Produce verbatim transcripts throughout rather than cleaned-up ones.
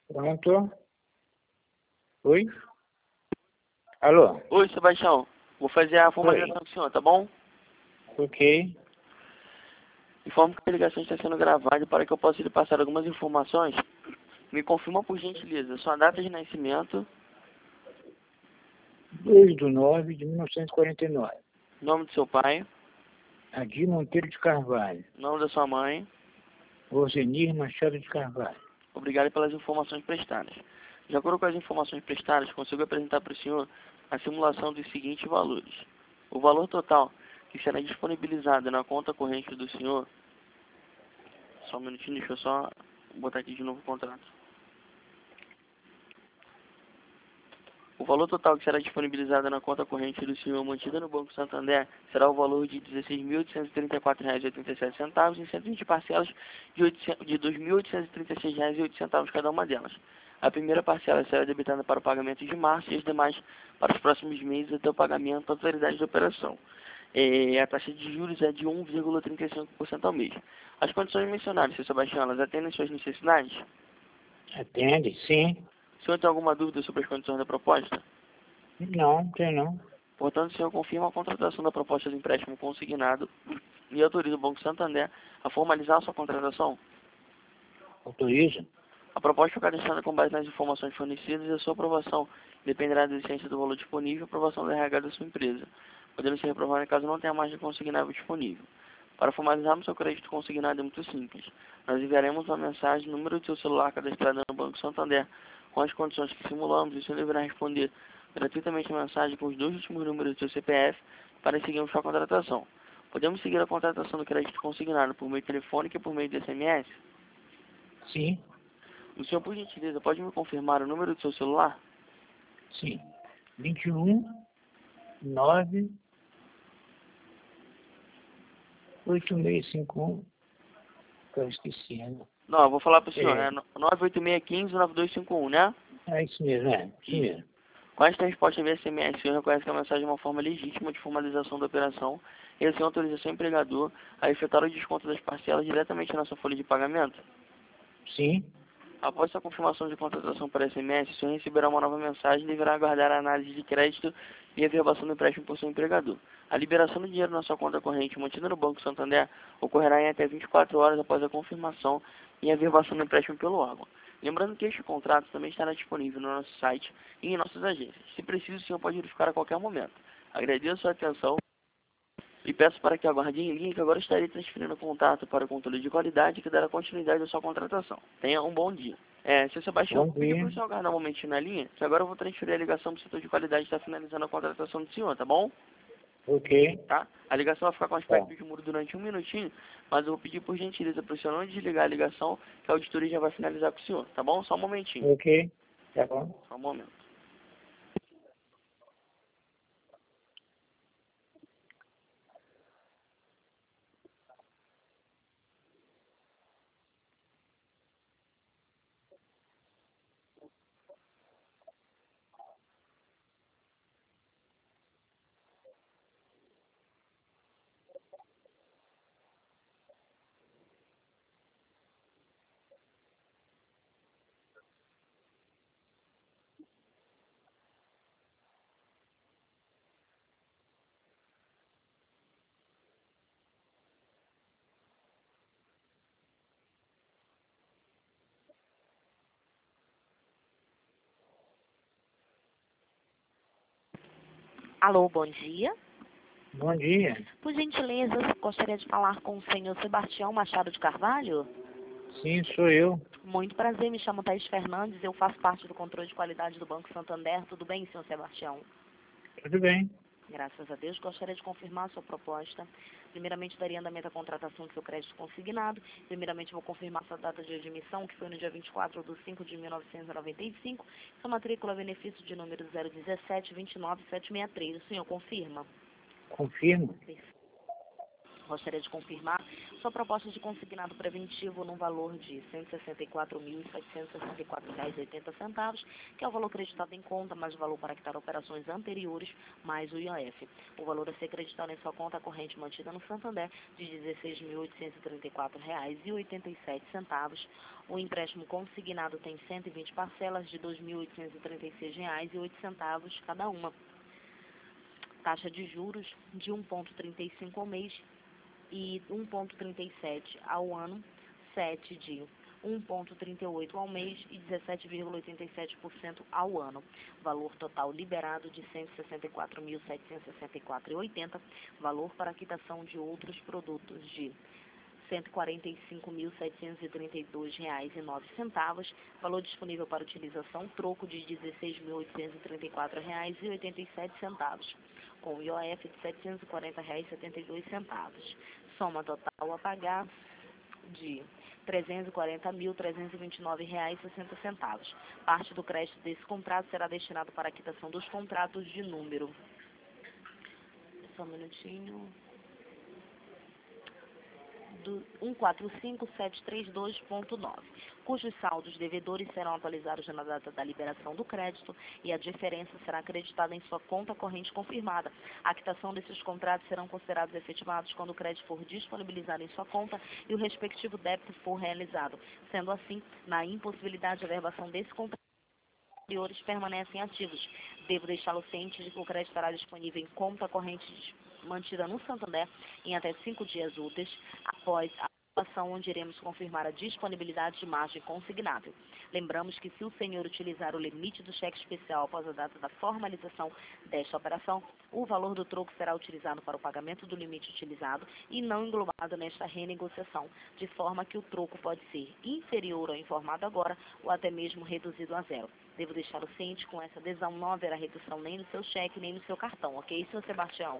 Pronto? Oi? Alô? Oi, Sebastião. Vou fazer a Oi. formalização do senhor, tá bom? Ok. Informo que a ligação está sendo gravada e para que eu possa lhe passar algumas informações, me confirma por gentileza sua data de nascimento, dois de nove de mil novecentos e quarenta e nove. nome do seu pai, Adir Monteiro de Carvalho. nome da sua mãe. Rosenir Machado de Carvalho. Obrigado pelas informações prestadas. De acordo com as informações prestadas, consigo apresentar para o senhor a simulação dos seguintes valores. O valor total que será disponibilizado na conta corrente do senhor... Só um minutinho, deixa eu só botar aqui de novo o contrato. O valor total que será disponibilizado na conta corrente do senhor mantida no Banco Santander será o valor de dezesseis mil oitocentos e trinta e quatro reais e oitenta e sete centavos em cento e vinte parcelas de dois mil oitocentos e trinta e seis reais e oito centavos cada uma delas. A primeira parcela será debitada para o pagamento de março e as demais para os próximos meses até o pagamento da totalidade da operação. E a taxa de juros é de um vírgula trinta e cinco por cento ao mês. As condições mencionadas, seu Sebastião, elas atendem suas necessidades? Atende? Sim. O senhor tem alguma dúvida sobre as condições da proposta? Não, tem não. Portanto, o senhor confirma a contratação da proposta de empréstimo consignado e autoriza o Banco Santander a formalizar a sua contratação? Autoriza? A proposta foi cadastrada com base nas informações fornecidas e a sua aprovação dependerá da existência do valor disponível e aprovação da R H da sua empresa, podendo ser reprovada caso não tenha margem consignável disponível. Para formalizarmos seu crédito consignado é muito simples. Nós enviaremos uma mensagem no número do seu celular cadastrado no Banco Santander com as condições que simulamos e o senhor deverá responder gratuitamente a mensagem com os dois últimos números do seu C P F para seguirmos com a contratação. Podemos seguir a contratação do crédito consignado por meio telefônico e por meio de S M S? Sim. O senhor, por gentileza, pode me confirmar o número do seu celular? Sim. vinte e um, nove, oito seis cinco um. Eu esqueci, né? Não, eu vou falar para o senhor, É, né? nove oito seis um cinco nove dois cinco um, né? é isso mesmo, é. Isso mesmo. Com esta resposta via S M S, o senhor reconhece que a mensagem é uma forma legítima de formalização da operação e o senhor autoriza seu empregador a efetuar o desconto das parcelas diretamente na sua folha de pagamento? Sim. Após sua confirmação de contratação por S M S, o senhor receberá uma nova mensagem e deverá aguardar a análise de crédito e a verbação do empréstimo por seu empregador. A liberação do dinheiro na sua conta corrente mantida no Banco Santander ocorrerá em até vinte e quatro horas após a confirmação e a verbação do empréstimo pelo órgão. Lembrando que este contrato também estará disponível no nosso site e em nossas agências. Se preciso, o senhor pode verificar a qualquer momento. Agradeço a sua atenção e peço para que aguarde em linha que agora estarei transferindo o contato para o controle de qualidade que dará continuidade à sua contratação. Tenha um bom dia. É, seu Sebastião, Bom vou pedir dia. para o senhor aguardar um momentinho na linha, que agora eu vou transferir a ligação para o setor de qualidade que está finalizando a contratação do senhor, tá bom? Ok. Tá? A ligação vai ficar com Tá. aspecto de muro durante um minutinho, mas eu vou pedir por gentileza para o senhor não desligar a ligação, que a auditoria já vai finalizar com o senhor, tá bom? Só um momentinho. Ok. Tá bom. Só um momento. Alô, bom dia. Bom dia. Por gentileza, gostaria de falar com o senhor Sebastião Machado de Carvalho. Sim, sou eu. Muito prazer, me chamo Thaís Fernandes, eu faço parte do controle de qualidade do Banco Santander. Tudo bem, senhor Sebastião? Tudo bem. Graças a Deus. Gostaria de confirmar a sua proposta. Primeiramente, daria andamento à contratação do seu crédito consignado. Primeiramente, vou confirmar sua data de admissão, que foi no dia vinte e quatro de cinco de mil novecentos e noventa e cinco. Sua matrícula benefício de número zero um sete, dois nove sete seis três. O senhor confirma? Confirmo. Gostaria de confirmar sua proposta de consignado preventivo no valor de cento e sessenta e quatro mil, setecentos e sessenta e quatro reais e oitenta centavos, que é o valor creditado em conta, mais o valor para quitar operações anteriores, mais o I O F. O valor a ser creditado em sua conta corrente mantida no Santander de dezesseis mil oitocentos e trinta e quatro reais e oitenta e sete centavos. O empréstimo consignado tem cento e vinte parcelas de dois mil oitocentos e trinta e seis reais e oito centavos cada uma. Taxa de juros de um vírgula trinta e cinco ao mês e um vírgula trinta e sete ao ano, sete de um vírgula trinta e oito ao mês e dezessete vírgula oitenta e sete por cento ao ano. Valor total liberado de cento e sessenta e quatro mil, setecentos e sessenta e quatro reais e oitenta centavos. Valor para quitação de outros produtos de cento e quarenta e cinco mil, setecentos e trinta e dois reais e nove centavos. Valor disponível para utilização, troco de dezesseis mil, oitocentos e trinta e quatro reais e oitenta e sete centavos, com I O F de setecentos e quarenta reais e setenta e dois centavos. Soma total a pagar de trezentos e quarenta mil, trezentos e vinte e nove reais e sessenta centavos. Parte do crédito desse contrato será destinado para a quitação dos contratos de número. Só um minutinho. Do um quatro cinco sete três dois ponto nove, cujos saldos devedores serão atualizados na data da liberação do crédito e a diferença será acreditada em sua conta corrente confirmada. A quitação desses contratos serão considerados efetivados quando o crédito for disponibilizado em sua conta e o respectivo débito for realizado. Sendo assim, na impossibilidade de averbação desse contrato, os anteriores permanecem ativos. Devo deixá-lo ciente de que o crédito estará disponível em conta corrente mantida no Santander em até cinco dias úteis após a ação, onde iremos confirmar a disponibilidade de margem consignável. Lembramos que se o senhor utilizar o limite do cheque especial após a data da formalização desta operação, o valor do troco será utilizado para o pagamento do limite utilizado e não englobado nesta renegociação, de forma que o troco pode ser inferior ao informado agora ou até mesmo reduzido a zero. Devo deixá-lo ciente, com essa adesão não haverá redução nem no seu cheque nem no seu cartão, ok, senhor Sebastião?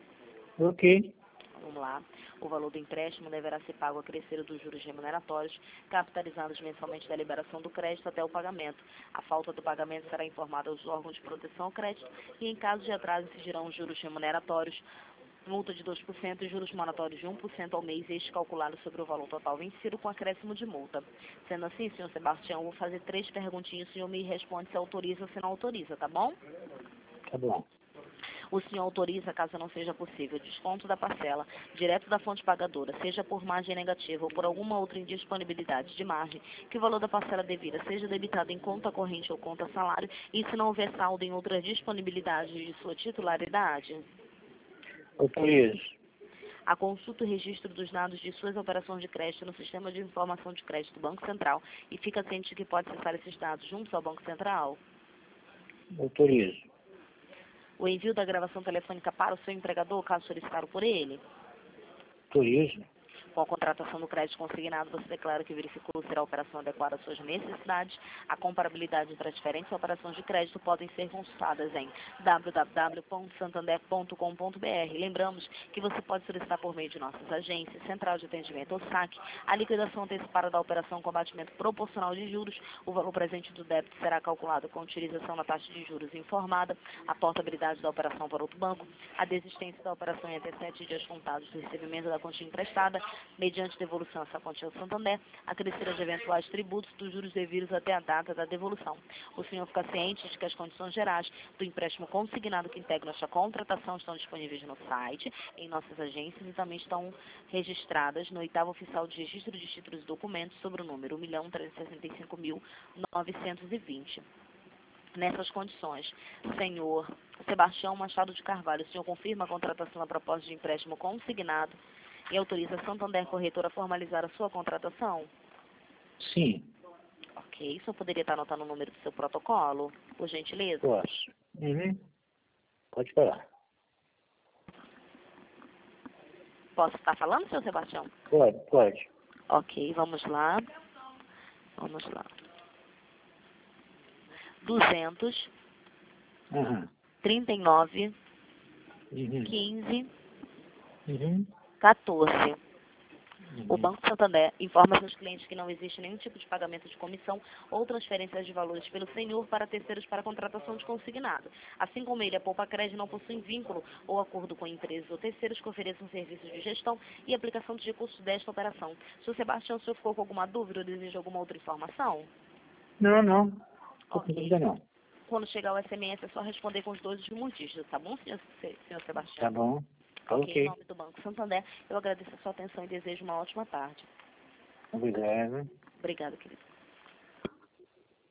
Ok. Vamos lá. O valor do empréstimo deverá ser pago a crescer dos juros remuneratórios, capitalizados mensalmente da liberação do crédito até o pagamento. A falta do pagamento será informada aos órgãos de proteção ao crédito e, em caso de atraso, incidirão os juros remuneratórios, multa de dois por cento e juros moratórios de um por cento ao mês, este calculado sobre o valor total vencido com acréscimo de multa. Sendo assim, senhor Sebastião, eu vou fazer três perguntinhas, o senhor me responde se autoriza ou se não autoriza, tá bom? Tá bom. O senhor autoriza, caso não seja possível, desconto da parcela, direto da fonte pagadora, seja por margem negativa ou por alguma outra indisponibilidade de margem, que o valor da parcela devida seja debitado em conta corrente ou conta salário, e se não houver saldo em outras disponibilidades de sua titularidade. Autorizo. A consulta e registro dos dados de suas operações de crédito no Sistema de Informação de Crédito do Banco Central e fica ciente de que pode acessar esses dados junto ao Banco Central. Autorizo. O envio da gravação telefônica para o seu empregador, caso solicitado por ele. Autorizo. Com a contratação do crédito consignado, você declara que verificou se a operação adequada às suas necessidades. A comparabilidade entre as diferentes operações de crédito podem ser consultadas em w w w ponto santander ponto com ponto b r. Lembramos que você pode solicitar por meio de nossas agências, Central de Atendimento ou S A C, a liquidação antecipada da operação com abatimento proporcional de juros. O valor presente do débito será calculado com a utilização da taxa de juros informada, a portabilidade da operação para outro banco, a desistência da operação em até sete dias contados do recebimento da quantia emprestada, mediante devolução a essa quantia ao Santander, a crescer de eventuais tributos dos juros devidos até a data da devolução. O senhor fica ciente de que as condições gerais do empréstimo consignado que integram esta contratação estão disponíveis no site, em nossas agências e também estão registradas no oitavo oficial de registro de títulos e documentos sobre o número um milhão trezentos e sessenta e cinco mil novecentos e vinte. Nessas condições, senhor Sebastião Machado de Carvalho, o senhor confirma a contratação da proposta de empréstimo consignado e autoriza a Santander Corretora a formalizar a sua contratação? Sim. Ok. O senhor poderia estar anotando o número do seu protocolo, por gentileza? Posso. Uhum. Pode falar. Posso estar falando, senhor Sebastião? Pode, pode. Ok, vamos lá. Vamos lá. duzentos, Uhum. trinta e nove, Uhum. quinze, Uhum. quatorze. O Banco Santander informa seus clientes que não existe nenhum tipo de pagamento de comissão ou transferências de valores pelo senhor para terceiros para contratação de consignado. Assim como ele, a Poupa Crédito não possui vínculo ou acordo com empresas ou terceiros que ofereçam serviços de gestão e aplicação de recursos desta operação. Senhor Sebastião, o senhor ficou com alguma dúvida ou deseja alguma outra informação? Não, não. Tô com Ok. dúvida não. Quando chegar o S M S é só responder com os dois últimos dígitos, tá bom, senhor, senhor Sebastião? Tá bom. Ok, Ok. em nome do Banco Santander, eu agradeço a sua atenção e desejo uma ótima tarde. Obrigado. Obrigada, querido.